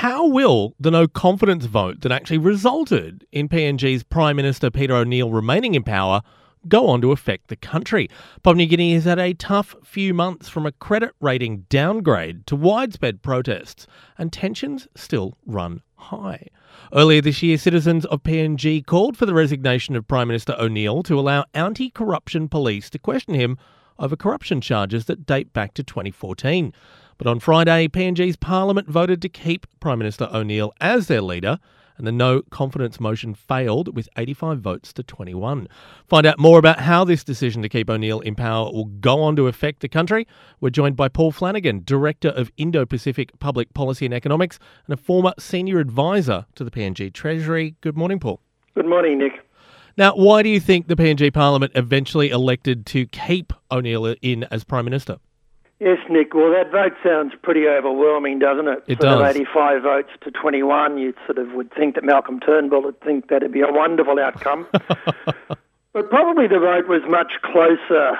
how will the no confidence vote that actually resulted in PNG's Prime Minister Peter O'Neill remaining in power go on to affect the country? Papua New Guinea has had a tough few months, from a credit rating downgrade to widespread protests, and tensions still run high. Earlier this year, citizens of PNG called for the resignation of Prime Minister O'Neill to allow anti-corruption police to question him over corruption charges that date back to 2014. But on Friday, PNG's parliament voted to keep Prime Minister O'Neill as their leader, and the no confidence motion failed with 85 votes to 21. Find out more about how this decision to keep O'Neill in power will go on to affect the country. We're joined by Paul Flanagan, Director of Indo-Pacific Public Policy and Economics and a former senior advisor to the PNG Treasury. Good morning, Paul. Good morning, Nick. Now, why do you think the PNG Parliament eventually elected to keep O'Neill in as Prime Minister? Yes, Nick. Well, that vote sounds pretty overwhelming, doesn't it? It does. 85 votes to 21. You sort of would think that Malcolm Turnbull would think that'd be a wonderful outcome. But probably the vote was much closer.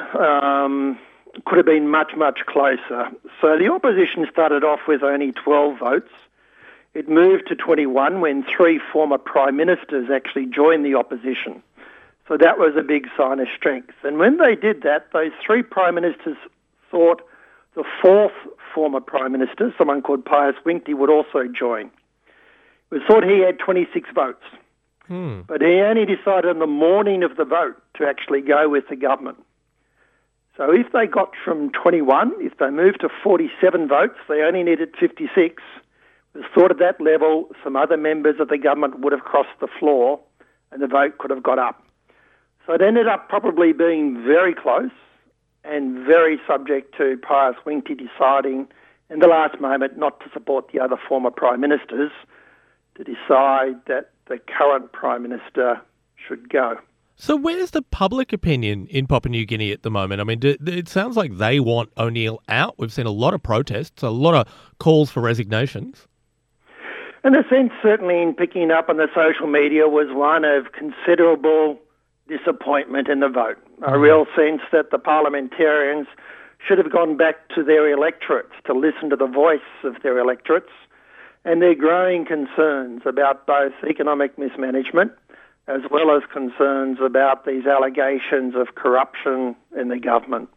Could have been much, much closer. So the opposition started off with only 12 votes. It moved to 21 when 3 former prime ministers actually joined the opposition. So that was a big sign of strength. And when they did that, those 3 prime ministers thought the 4th former prime minister, someone called Pius Winkty, would also join. It was thought he had 26 votes. But he only decided on the morning of the vote to actually go with the government. So if they got from 21, if they moved to 47 votes, they only needed 56. It was thought at that level some other members of the government would have crossed the floor and the vote could have got up. So it ended up probably being very close and very subject to Pius Winkty deciding in the last moment not to support the other former prime ministers, to decide that the current prime minister should go. So where's the public opinion in Papua New Guinea at the moment? I mean, it sounds like they want O'Neill out. We've seen a lot of protests, a lot of calls for resignations. And the sense, certainly in picking up on the social media, was one of considerable disappointment in the vote. A real sense that the parliamentarians should have gone back to their electorates to listen to the voice of their electorates and their growing concerns about both economic mismanagement as well as concerns about these allegations of corruption in the government.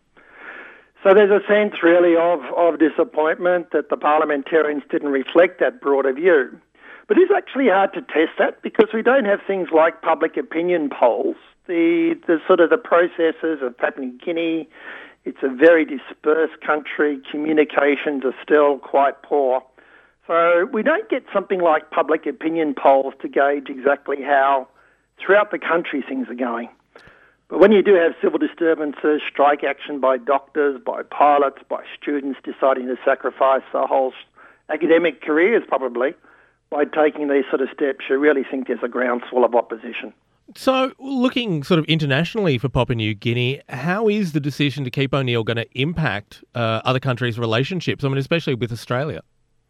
So there's a sense really of disappointment that the parliamentarians didn't reflect that broader view. But it's actually hard to test that because we don't have things like public opinion polls. The sort of the processes of Papua New Guinea, it's a very dispersed country. Communications are still quite poor. So we don't get something like public opinion polls to gauge exactly how throughout the country things are going. But when you do have civil disturbances, strike action by doctors, by pilots, by students deciding to sacrifice their whole academic careers probably by taking these sort of steps, you really think there's a groundswell of opposition. So looking sort of internationally for Papua New Guinea, how is the decision to keep O'Neill going to impact other countries' relationships? I mean, especially with Australia.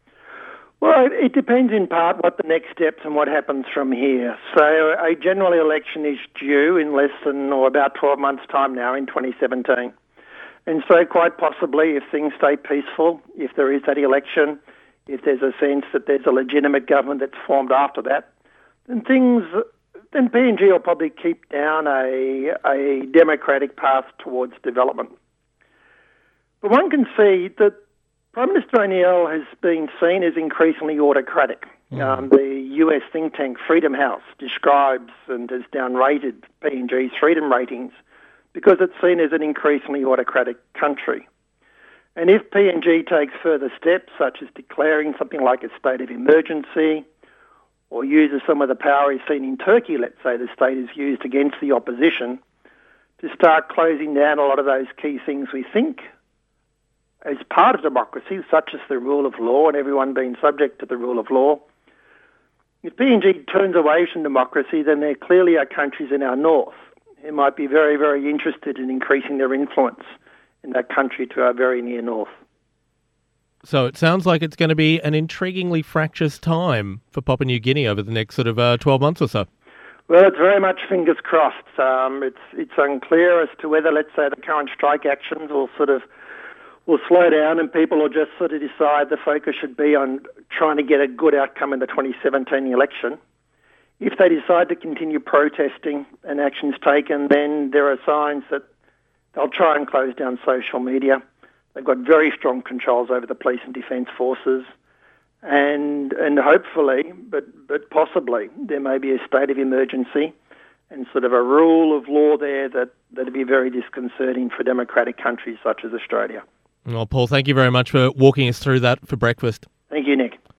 Well, it depends in part what the next steps and what happens from here. So a general election is due in less than or about 12 months' time now in 2017. And so quite possibly if things stay peaceful, if there is that election, if there's a sense that there's a legitimate government that's formed after that, then PNG will probably keep down a democratic path towards development. But one can see that Prime Minister O'Neill has been seen as increasingly autocratic. The US think tank Freedom House describes and has downrated PNG's freedom ratings because it's seen as an increasingly autocratic country. And if PNG takes further steps, such as declaring something like a state of emergency, or uses some of the power he's seen in Turkey, let's say the state is used against the opposition, to start closing down a lot of those key things we think as part of democracy, such as the rule of law and everyone being subject to the rule of law. If PNG turns away from democracy, then there clearly are countries in our north who might be very, very interested in increasing their influence in that country to our very near north. So it sounds like it's going to be an intriguingly fractious time for Papua New Guinea over the next sort of 12 months or so. Well, it's very much fingers crossed. It's unclear as to whether, let's say, the current strike actions will will slow down and people will just sort of decide the focus should be on trying to get a good outcome in the 2017 election. If they decide to continue protesting and actions taken, then there are signs that they'll try and close down social media. They've got very strong controls over the police and defence forces. And hopefully, but possibly, there may be a state of emergency and sort of a rule of law there that'd be very disconcerting for democratic countries such as Australia. Well, Paul, thank you very much for walking us through that for breakfast. Thank you, Nick.